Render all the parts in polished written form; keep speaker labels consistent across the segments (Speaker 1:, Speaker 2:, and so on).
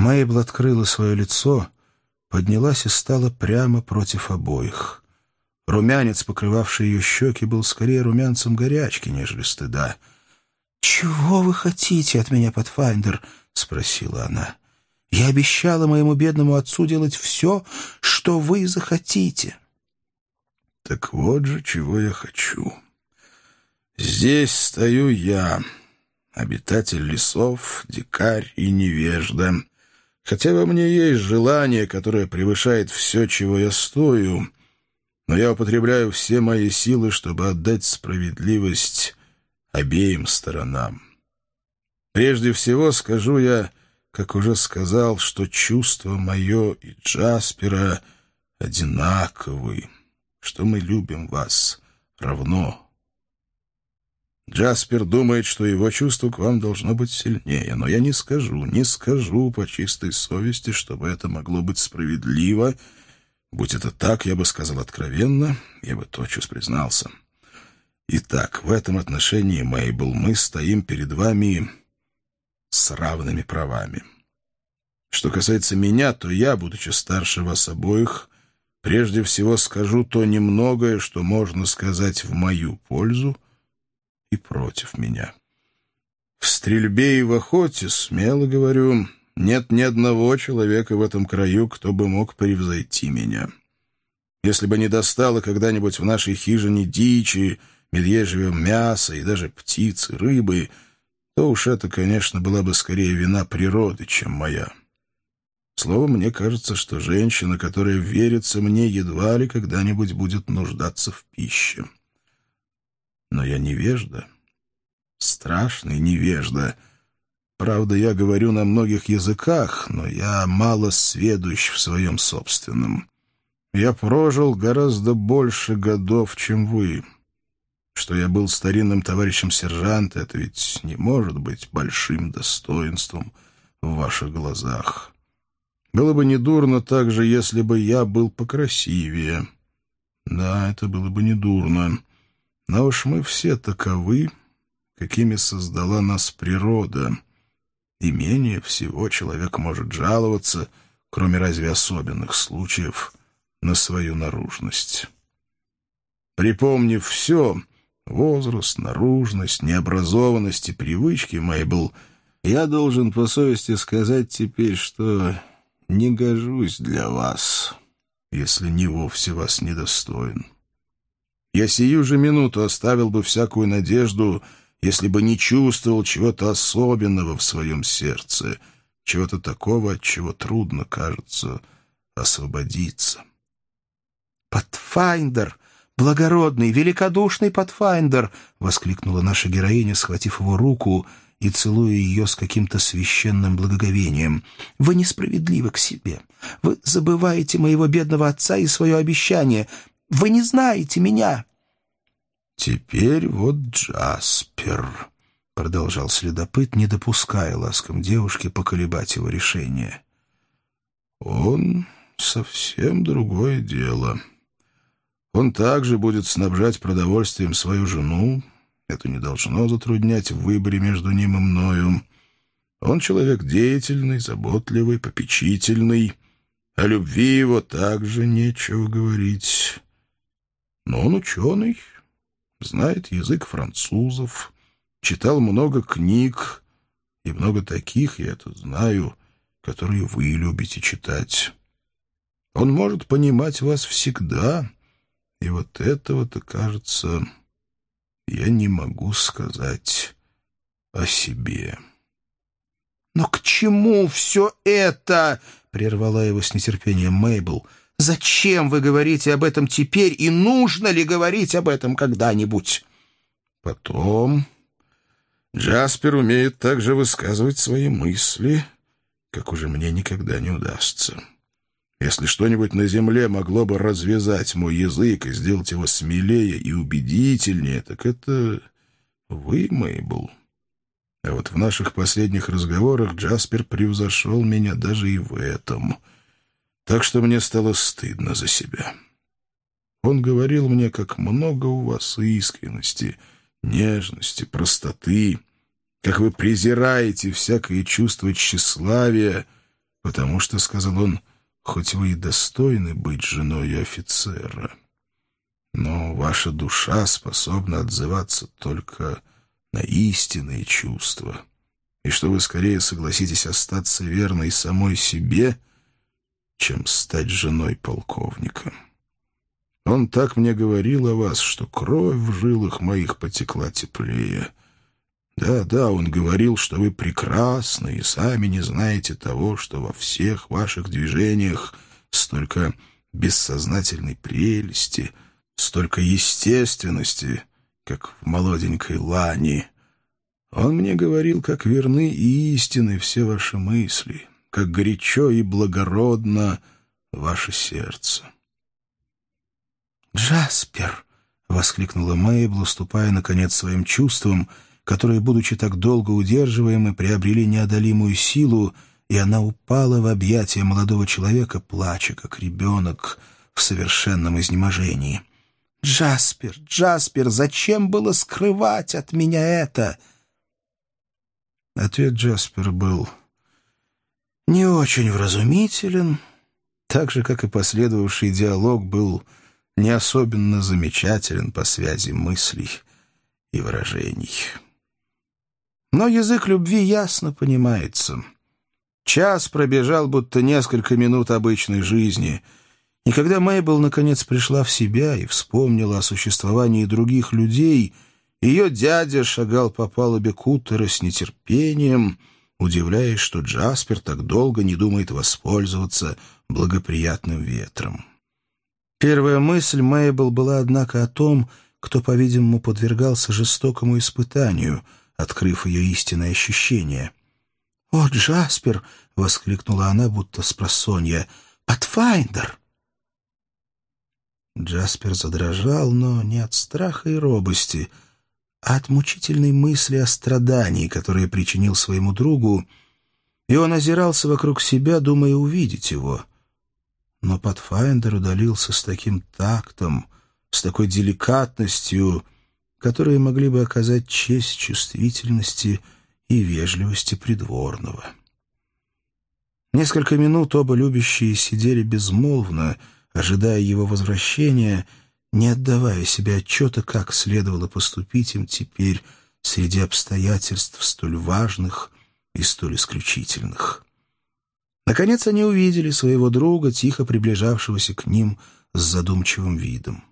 Speaker 1: Мейбл открыла свое лицо, поднялась и стала прямо против обоих. Румянец, покрывавший ее щеки, был скорее румянцем горячки, нежели стыда. «Чего вы хотите от меня, Патфайндер?» — спросила она. «Я обещала моему бедному отцу делать все, что вы захотите».
Speaker 2: «Так вот же, чего я хочу. Здесь стою я, обитатель лесов, дикарь и невежда. Хотя во мне есть желание, которое превышает все, чего я стою, но я употребляю все мои силы, чтобы отдать справедливость обеим сторонам. Прежде всего скажу я, как уже сказал, что чувство мое и Джаспера одинаковы, что мы любим вас равно. Джаспер думает, что его чувство к вам должно быть сильнее, но я не скажу по чистой совести, чтобы это могло быть справедливо. Будь это так, я бы сказал откровенно, я бы тотчас признался. Итак, в этом отношении, Мейбл, мы стоим перед вами с равными правами. Что касается меня, то я, будучи старше вас обоих, прежде всего скажу то немногое, что можно сказать в мою пользу и против меня. В стрельбе и в охоте, смело говорю, нет ни одного человека в этом краю, кто бы мог превзойти меня. Если бы не достало когда-нибудь в нашей хижине дичи, медвежьего мяса и даже птицы, рыбы, то уж это, конечно, была бы скорее вина природы, чем моя. Словом, мне кажется, что женщина, которая верится мне, едва ли когда-нибудь будет нуждаться в пище. Но я невежда, страшный невежда. Правда, я говорю на многих языках, но я мало сведущ в своем собственном. Я прожил гораздо больше годов, чем вы. Что я был старинным товарищем сержанта, это ведь не может быть большим достоинством в ваших глазах. Было бы недурно также, если бы я был покрасивее. Да, это было бы недурно. Но уж мы все таковы, какими создала нас природа. И менее всего человек может жаловаться, кроме разве особенных случаев, на свою наружность. Припомнив все — возраст, наружность, необразованность и привычки, Мейбл, я должен по совести сказать теперь, что не гожусь для вас, если не вовсе вас недостоин. Я сию же минуту оставил бы всякую надежду, если бы не чувствовал чего-то особенного в своем сердце, чего-то такого, от чего трудно, кажется, освободиться.
Speaker 1: «Патфайндер! Благородный, великодушный Патфайндер!» — воскликнула наша героиня, схватив его руку и целуя ее с каким-то священным благоговением. «Вы несправедливы к себе. Вы забываете моего бедного отца и свое обещание. Вы не знаете меня!»
Speaker 2: «Теперь вот Джаспер», — продолжал следопыт, не допуская ласком девушки поколебать его решение. «Он совсем другое дело. Он также будет снабжать продовольствием свою жену. Это не должно затруднять в выборе между ним и мною. Он человек деятельный, заботливый, попечительный. О любви его также нечего говорить. Но он ученый, знает язык французов, читал много книг, и много таких, я это знаю, которые вы любите читать. Он может понимать вас всегда, и вот этого-то, кажется, я не могу сказать о себе».
Speaker 1: «Но к чему все это?» — прервала его с нетерпением Мейбл. «Зачем вы говорите об этом теперь, и нужно ли говорить об этом когда-нибудь?»
Speaker 2: «Потом Джаспер умеет также высказывать свои мысли, как уже мне никогда не удастся. Если что-нибудь на земле могло бы развязать мой язык и сделать его смелее и убедительнее, так это вы, Мейбл. А вот в наших последних разговорах Джаспер превзошел меня даже и в этом. Так что мне стало стыдно за себя. Он говорил мне, как много у вас искренности, нежности, простоты, как вы презираете всякое чувство тщеславия, «Потому что, — сказал он, — хоть вы и достойны быть женой офицера, но ваша душа способна отзываться только на истинные чувства, и что вы скорее согласитесь остаться верной самой себе, чем стать женой полковника. Он так мне говорил о вас, что кровь в жилах моих потекла теплее. Да, он говорил, что вы прекрасны и сами не знаете того, что во всех ваших движениях столько бессознательной прелести, столько естественности, как в молоденькой Лани. Он мне говорил, как верны и истинны все ваши мысли, как горячо и благородно ваше сердце».
Speaker 1: «Джаспер!» — воскликнула Мейбл, уступая, наконец, своим чувствам, которые, будучи так долго удерживаемы, приобрели неодолимую силу, и она упала в объятия молодого человека, плача, как ребенок, в совершенном изнеможении. «Джаспер, Джаспер, зачем было скрывать от меня это?» Ответ Джаспера был не очень вразумителен, так же, как и последовавший диалог был не особенно замечателен по связи мыслей и выражений. Но язык любви ясно понимается. Час пробежал, будто несколько минут обычной жизни, и когда Мейбл наконец пришла в себя и вспомнила о существовании других людей, ее дядя шагал по палубе кутера с нетерпением, удивляясь, что Джаспер так долго не думает воспользоваться благоприятным ветром. Первая мысль Мейбл была, однако, о том, кто, по-видимому, подвергался жестокому испытанию, открыв ее истинное ощущение. «О, Джаспер!» — воскликнула она, будто спросонья. «Патфайндер!» Джаспер задрожал, но не от страха и робости, а от мучительной мысли о страдании, которое причинил своему другу, и он озирался вокруг себя, думая увидеть его. Но Патфайндер удалился с таким тактом, с такой деликатностью, которые могли бы оказать честь чувствительности и вежливости придворного. Несколько минут оба любящие сидели безмолвно, ожидая его возвращения, не отдавая себе отчета, как следовало поступить им теперь среди обстоятельств столь важных и столь исключительных. Наконец они увидели своего друга, тихо приближавшегося к ним с задумчивым видом.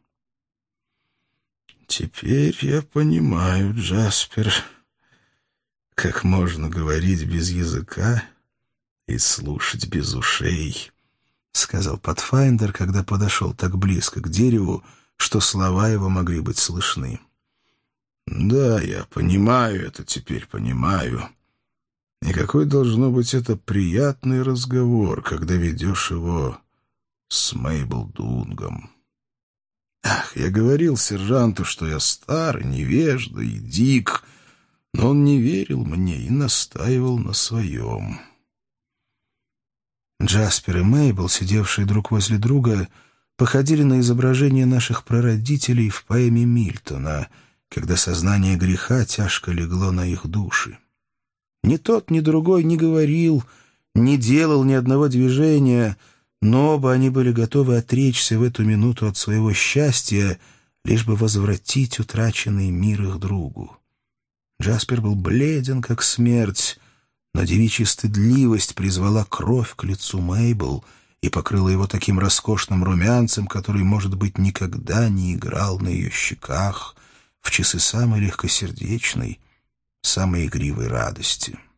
Speaker 1: «Теперь я понимаю, Джаспер, как можно говорить без языка и слушать без ушей», — сказал Патфайндер, когда подошел так близко к дереву, что слова его могли быть слышны. «Да, я понимаю это, теперь понимаю. И какой должно быть это приятный разговор, когда ведешь его с Мейбл Дунгом. Ах, я говорил сержанту, что я стар, и невежда и дик, но он не верил мне и настаивал на своем». Джаспер и Мейбл, сидевшие друг возле друга, походили на изображение наших прародителей в поэме Мильтона, когда сознание греха тяжко легло на их души. Ни тот, ни другой не говорил, не делал ни одного движения, но оба они были готовы отречься в эту минуту от своего счастья, лишь бы возвратить утраченный мир их другу. Джаспер был бледен, как смерть, но девичья стыдливость призвала кровь к лицу Мейбл и покрыла его таким роскошным румянцем, который, может быть, никогда не играл на ее щеках в часы самой легкосердечной, самой игривой радости.